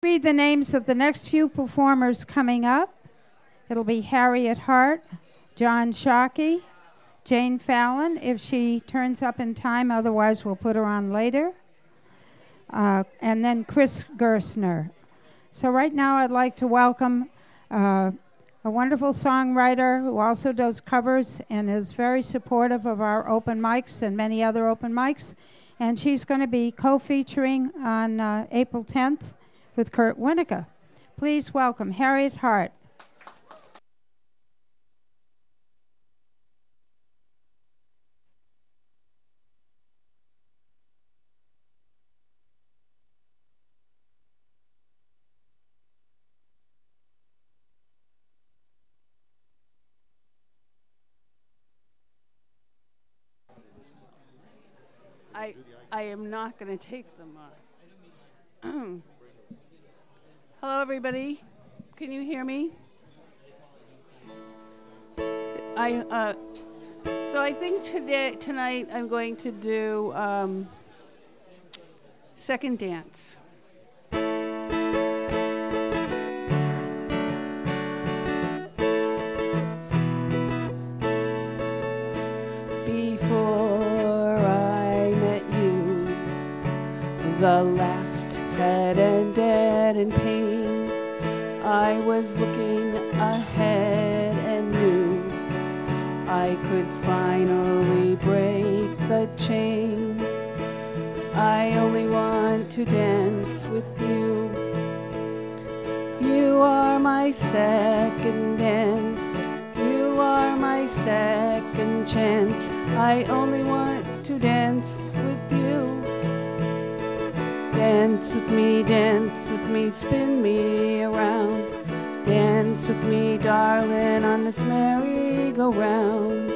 Read the names of the next few performers coming up. It'll be Harriet Hart, John Shockey, Jane Fallon, if she turns up in time, otherwise we'll put her on later, and then Chris Gerstner. So right now I'd like to welcome a wonderful songwriter who also does covers and is very supportive of our open mics and many other open mics, and she's going to be co-featuring on April 10th with Kurt Winnica. Please welcome Harriet Hart. I am not going to take them off. Hello, everybody. Can you hear me? So I think tonight I'm going to do Second Dance. Before I met you, the last had ended in pain. I was looking ahead and knew I could finally break the chain. I only want to dance with you. You are my second dance. You are my second chance. I only want to dance with you. Dance with me, spin me around. Dance with me, darling, on this merry-go-round.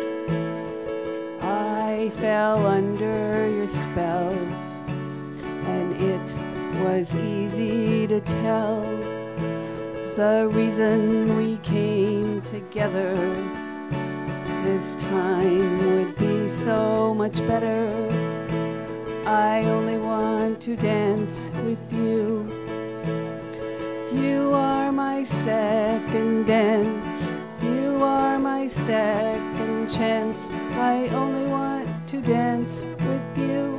I fell under your spell, and it was easy to tell the reason we came together this time would be so much better. I only want to dance with you. You are my second dance. You are my second chance. I only want to dance with you.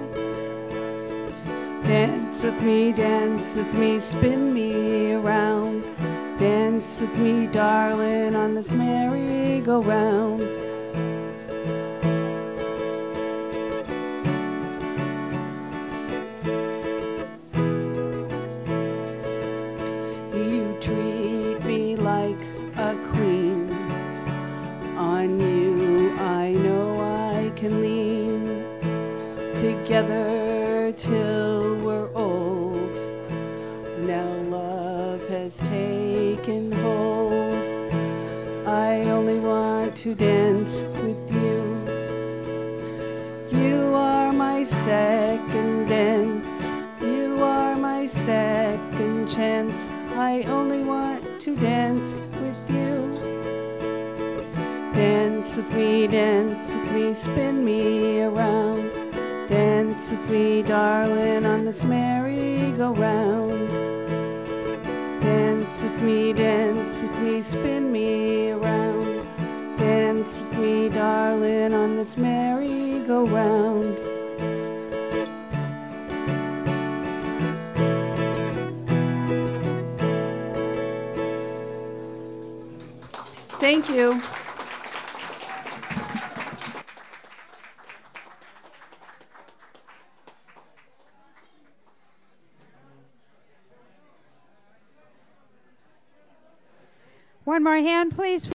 Dance with me, spin me around. Dance with me, darling, on this merry-go-round. You treat me like a queen. On you I know I can lean. Together till we're old. Now love has taken hold. I only want to dance with you. You are my second dance. You are my second chance. I only want to dance with you. Dance with me, spin me around. Dance with me, darling, on this merry-go-round. Dance with me, spin me around. Dance with me, darling, on this merry-go-round. Thank you. One more hand, please.